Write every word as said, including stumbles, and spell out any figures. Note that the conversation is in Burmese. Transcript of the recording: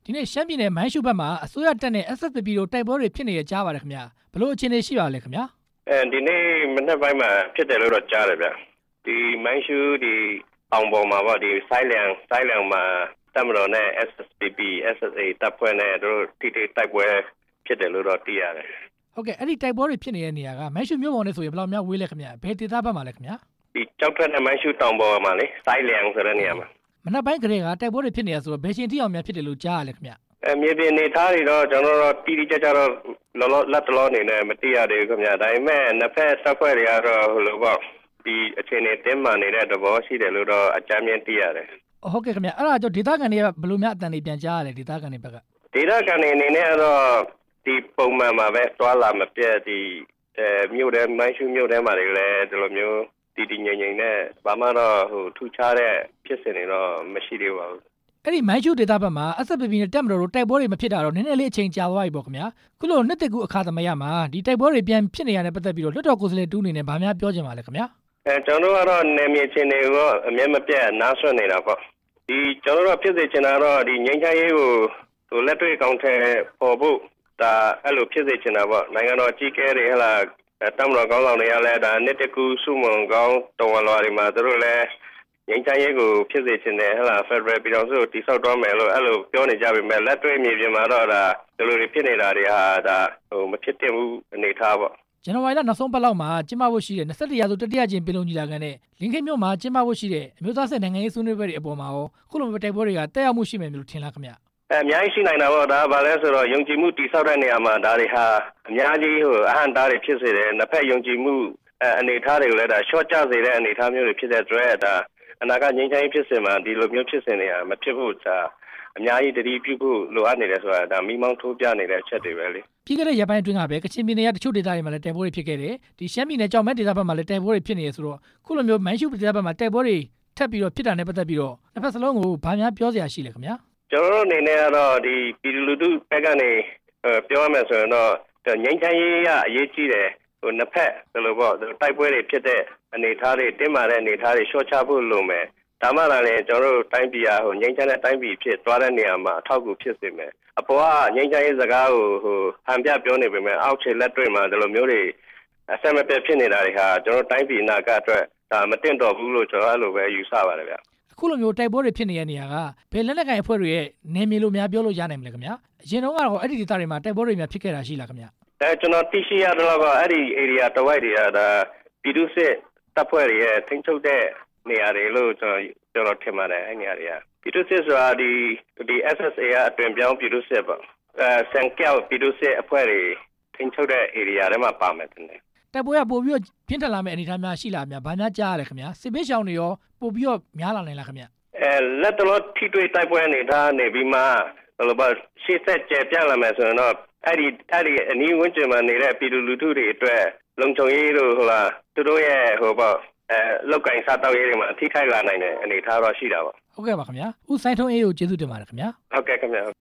ဒီနေ့ရှမ်းပြည်နယ်မိုင်းရှုဘက်မှာအစိုးရတပ်နဲ့ S S P P တို့တိုက်ပွဲတွေဖြစ်နေရကြားပါတယ်ခင်ဗျာဘလို့အခြေအနေရှိပါလဲခင်ဗျာအဲဒီနေ့မနေ့ပိုင်းမှာဖြစ်တယ်လို့တော့ကြားတယ်ဗျဒီမိုင်းရှုဒီအောင်ပေါ်မှာပေါ့ဒီဆိုင်းလန်ဆိုင်းလန်မှာတပ်မတော်နဲ့ S S P P S S A တပ်ဖွဲ့နဲ့တို့ထိထိတိုက်ပွဲဖြစ်တယ်လို့တော့သိရတယ်ဟုတ်ကဲ့အဲ့ဒီတိုက်ပွဲတွေဖြစ်နေတဲ့နေရာကမိုင်းရှုမြို့ပေါ်နဲ့ဆိုရင်ဘယ်လောက်များဝေးလဲခင်ဗျာဘယ်ဒေသဘက်မှာလဲခင်ဗျာဒီကြောက်ထွက်တဲ့မိုင်းရှုတောင်ပေါ်မှာလေဆိုင်းလန်ဆိုတဲ့နေရာမှာမနက်ပိုင်းကလေးကတိုက်ပွဲတွေဖြစ်နေတာဆိုတော့ဘယ်ရှင်တိအောင်များဖြစ်တယ်လို့ကြားရလဲခင်ဗျအဲမြေပြင်နေသားတွေတော့ကျွန်တော်တို့တီးတီးကြကြတော့လောလောလက်တလောနေနဲ့မသိရသေးဘူးခင်ဗျာဒါပေမဲ့နှစ်ဖက်တပ်ဖွဲ့တွေကတော့ဟိုလိုပေါ့ဒီအခြေအနေတင်းမာနေတဲ့သဘောရှိတယ်လို့တော့အကြမ်းမြင်သိရတယ်ဟုတ်ကဲ့ခင်ဗျာအဲ့ဒါကြောင့်ဒေသခံတွေကဘယ်လိုများအတန်တွေပြန်ကြားရလဲဒေသခံတွေဘက်ကဒေသခံတွေအနေနဲ့ကတော့ဒီပုံမှန်မှာပဲတွာလာမပြတ်ဒီအဲမြို့ထဲမိုင်းရှုမြို့ထဲမှာတွေလည်းဒီလိုမျိုးတည်တည်ငြိမ်ငြိမ်နဲ့ဘာမှတော့ဟိုထူခြားတဲ့ဖြစ်စဉ်တွေတော့မရှိသေးပါဘူးအဲ့ဒီမိုင်းရှုဒေသဘက်မှာ S S P P နဲ့တပ်မတော်တို့တိုက်ပွဲတွေမဖြစ်တာတော့နည်းနည်းလေးအချိန်ကြာသွားပြီပေါ့ခင်ဗျာခုလိုနှစ်တကူအခါသမယမှာဒီတိုက်ပွဲတွေပြန်ဖြစ်နေရတဲ့ပတ်သက်ပြီးတော့လွှတ်တော်ကိုယ်စားလှယ်တူးနေနဲ့ဗာများပြောချင်ပါလဲခင်ဗျာအဲကျွန်တော်တို့ကတော့နယ်မြေချင်းတွေကိုအမြဲမပြတ်နားဆွနေတာပေါ့ဒီကျွန်တော်တို့ဖြစ်စေချင်တာတော့ဒီငြိမ်းချမ်းရေးကိုဟိုလက်တွေ့ကောင်းတဲ့ပေါ်ဖို့ဒါအဲ့လိုဖြစ်စေချင်တာပေါ့နိုင်ငံတော်ကြီးကဲတွေဟလာတပ်မတော်ကောင်းဆောင်တွေကလည်းဒါနှစ်တကူစုမုံကောင်းတော်ဝလွာတွေမှာသူတို့လည်းငြိမ်းချမ်းရေးကိုဖြစ်စေချင်တယ်ဟလာဖက်ဒရယ်ပြည်တော်စုတိဆောက်တော့မယ်လို့အဲ့လိုပြောနေကြပေမဲ့လက်တွေ့မြေပြင်မှာတော့ဒါဒီလိုတွေဖြစ်နေတာတွေဟာဒါဟိုမဖြစ်တင်ဘူးအနေထားပေါ့ဇန်နဝါရီလနောက်ဆုံးပတ်လောက်မှာကျင်းပဖို့ရှိတဲ့နှစ်၁ရာစုတတိယကျင်းပင်လုံညီလာခံနဲ့လင်းခိမြို့မှာကျင်းပဖို့ရှိတဲ့အမျိုးသားစစ်နိုင်ငံရေးဆွေးနွေးပွဲတွေအပေါ်မှာရောခုလိုတိုက်ပွဲတွေကတက်ရောက်မှုရှိမယ်လို့ထင်လားခင်ဗျအဲအများကြီးရှိနိုင်တာပေါ့ဒါဘာလဲဆိုတော့ယုံကြည်မှုတည်ဆောက်တဲ့နေရာမှာဒါတွေဟာအများကြီးဟိုအဟန့်တားတွေဖြစ်စေတယ်နှစ်ဖက်ယုံကြည်မှုအနေထားတွေကိုလည်းဒါရှော့ချစေတဲ့အနေထားမျိုးတွေဖြစ်တဲ့အတွက်ဒါအနာဂတ်ငြိမ်းချမ်းရေးဖြစ်စဉ်မှာဒီလိုမျိုးဖြစ်စဉ်တွေကမဖြစ်ဖို့ဒါအများကြီးတတိပြုဖို့လိုအပ်နေတယ်ဆိုတာဒါမိမောင်းထိုးပြနေတဲ့အချက်တွေပဲလေပြီးခဲ့တဲ့ရက်ပိုင်းအတွင်းကပဲကချင်ပြည်နယ်ကတချို့ဒေသတွေမှာလည်းတိုက်ပွဲတွေဖြစ်ခဲ့တယ်ဒီရှမ်းပြည်နယ်ကြောင်မဲဒေသဘက်မှာလည်းတိုက်ပွဲတွေဖြစ်နေရဆိုတော့ခုလိုမျိုးမိုင်းရှုဒေသဘက်မှာတိုက်ပွဲတွေထပ်ပြီးတော့ဖြစ်တာနဲ့ပတ်သက်ပြီးတော့နှစ်ဖက်စလုံးကိုဗာများပြောစရာရှိလေခင်ဗျာကျွန်တော်တို့အနေနဲ့ကတော့ဒီပြည်သူလူထုဘက်ကနေပြောရမယ်ဆိုရင်တော့ငြိမ်းချမ်းရေးကအရေးကြီးတယ်ဟိုနှစ်ဖက်ဘယ်လိုပေါ့တိုက်ပွဲတွေဖြစ်တဲ့အနေအထားတွေတင်းမာတဲ့အနေအထားတွေရှော့ချဖို့လိုမယ်ဒါမှလည်းကျွန်တော်တို့တိုင်းပြည်ဟာဟိုငြိမ်းချမ်းတဲ့တိုင်းပြည်ဖြစ်သွားတဲ့နေရာမှာအထောက်အကူဖြစ်စေမယ်အပေါ်ကငြိမ်းချမ်းရေးစကားကိုဟိုဟန်ပြပြောနေပေမဲ့အောက်ခြေလက်တွေ့မှာဒီလိုမျိုးတွေအဆက်မပြတ်ဖြစ်နေတာတွေဟာကျွန်တော်တိုင်းပြည်အနာဂတ်အတွက်ဒါမတင်တော်ဘူးလို့ကျွန်တော်အဲ့လိုပဲယူဆပါတယ်ဗျအခုလိုမျိုးတိုက်ပွဲတွေဖြစ်နေတဲ့နေရာကဘယ်လက်နက်ကိုင်အဖွဲ့တွေရဲ့နေမြေလိုများပြောလို့ရနိုင်မလဲခင်ဗျာအရင်တော့ကတော့အဲ့ဒီဒေသတွေမှာတိုက်ပွဲတွေများဖြစ်ခဲ့တာရှိလားခင်ဗျာအဲကျွန်တော်သိရှိရတော့ကအဲ့ဒီ area တဝိုက်တွေကဒါပြည်သူ့စစ်တပ်ဖွဲ့တွေရဲ့ထိန်းချုပ်တဲ့နေရာတွေလို့ကျွန်တော်ကျွန်တော်ထင်ပါတယ်အဲ့နေရာတွေကပြည်သူ့စစ်ဆိုတာဒီဒီ S S A ကအတွင်ပြောင်းပြည်သူ့စစ်ပေါ့အဲစံကြောက်ပြည်သူ့စစ်အဖွဲ့တွေထိန်းချုပ်တဲ့ area တွေမှာပါမယ်တဲ့တိုက်ပွဲကပို့ပြီးတော့ပြင်းထန်လာမယ့်အနေအထားများရှိလားများဗာများကြားရလဲခင်ဗျာစစ်ပေးရှောင်တွေရောပို့ပြီးတော့များလာနိုင်လားခင်ဗျာအဲလက်တော်ထိတွေ့တိုက်ပွဲအနေထားနေပြီးမှဘယ်လိုပါရှေ့ဆက်ကျပြလာမယ်ဆိုရင်တော့အဲ့ဒီအဲ့ဒီအနည်းဝန်းကျင်မှာနေတဲ့ပြည်သူလူထုတွေအတွက်လုံခြုံရေးတို့ဟိုလားသူတို့ရဲ့ဟိုပေါ့အဲလောက်ကင်စားတောက်ရေးတွေမှာအထိခိုက်လာနိုင်တဲ့အနေအထားတော့ရှိတာပေါ့ဟုတ်ကဲ့ပါခင်ဗျာဦးဆိုင်ထုံးအေးကိုကျေးဇူးတင်ပါတယ်ခင်ဗျာဟုတ်ကဲ့ခင်ဗျာ